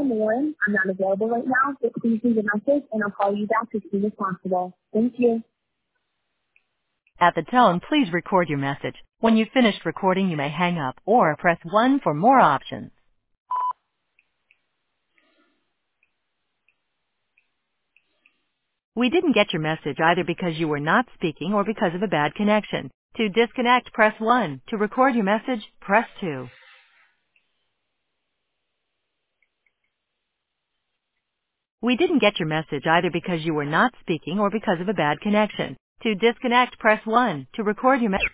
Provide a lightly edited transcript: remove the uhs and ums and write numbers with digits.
I'm Lauren. I'm not available right now, but please leave a message and I'll call you back as soon as possible. Thank you. At the tone, please record your message. When you've finished recording, you may hang up or press 1 for more options. We didn't get your message either because you were not speaking or because of a bad connection. To disconnect, press 1. To record your message, press 2. We didn't get your message either because you were not speaking or because of a bad connection. To disconnect, press 1. To record your message.